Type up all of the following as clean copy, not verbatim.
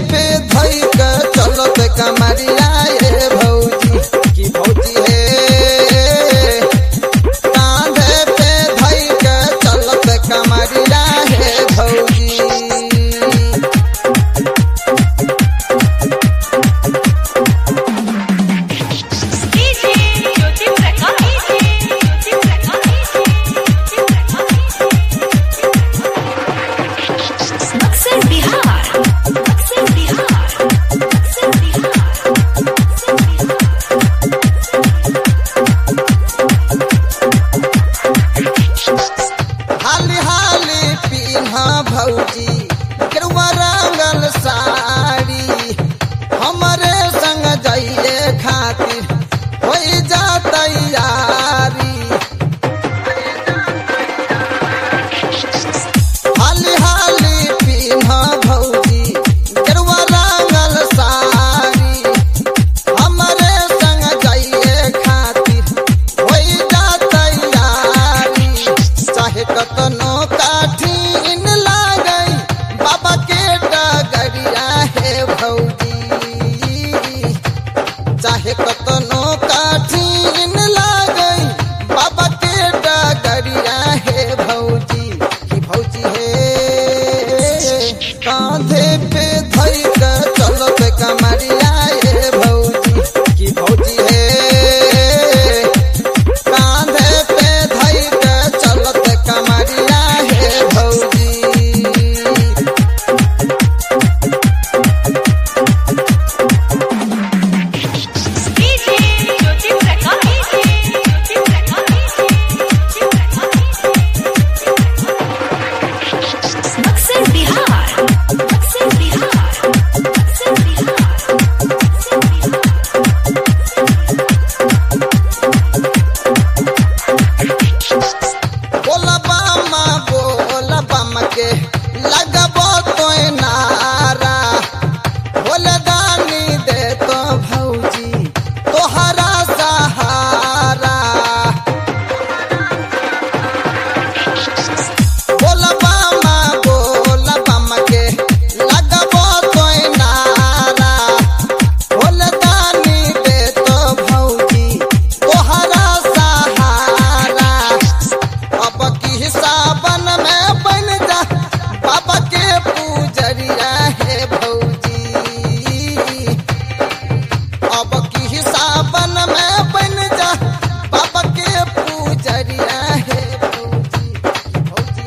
पे धई के चलत कमरिया ये भौजी की भौजी है कांधे पे धई के चलत कमरिया है भौजी। भौजी केरुआ रंगल साड़ी हमरे संग जाइए खातिर हो जा तैयारी। हाली हाली पीन्हा भौजी केरुआ रंगल साड़ी हमरे संग जाइए खातिर हो जा तैयारी। चाहे कतनो काठी बाबा के डगरिया है भौजी चाहे कतनो काठिन लागई बाबा के डगरिया है भौजी की भौजी है कांधे पे धई के चलत कमरिया है भौजी की भौजी है कांधे पे धई के चलत कमरिया है भौजी। के लगबो तो नारा बोले दानी दे तो भौजी तोहरा सहारा। बोलबा के लगबो तो नारा बोले दानी दे तो भौजी तोहरा सहारा। अब की हिसाबन में बन जा बाबा के पूजरिया है भौजी अब की हिसाबन में बन जा बाबा के पूजरिया है भौजी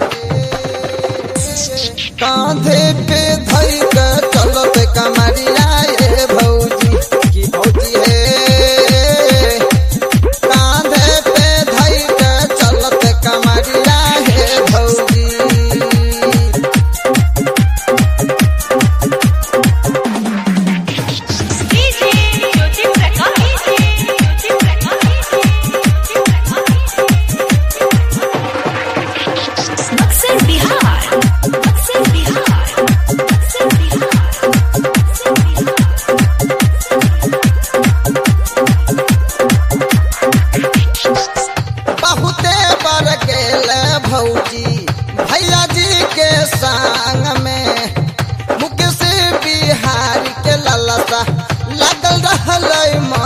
भौजी कांधे पे धई के चलत कमरिया है भौजी की भौजी है कांधे पे धई के चलत कमरिया है भौजी। बहुते बर गेल भौजी भैया जी के संग में मुकेश बिहारी के ललसा लगल रहल